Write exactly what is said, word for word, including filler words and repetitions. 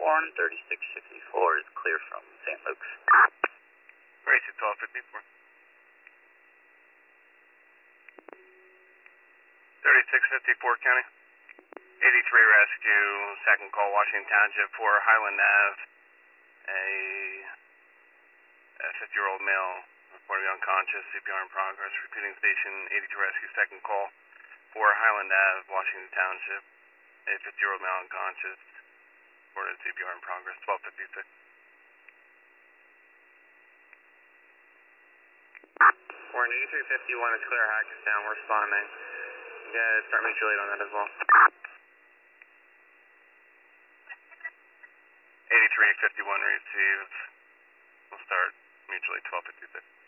one thirty-six sixty-four is clear from Saint Luke's. Race at twelve fifty-four. thirty-six fifty-four County. eighty-three rescue, second call, Washington Township for Highland Ave. A fifty-year-old male reported unconscious, C P R in progress. Repeating station, eighty-two rescue, second call for Highland Ave, Washington Township. A fifty-year-old male unconscious, reported C P R in progress, twelve fifty-six. Warren, eighty-three fifty-one is clear, Hackettstown, we're responding. Yeah, start mutual aid on that as well. eighty-three fifty-one receive. We'll start mutually twelve fifty-six.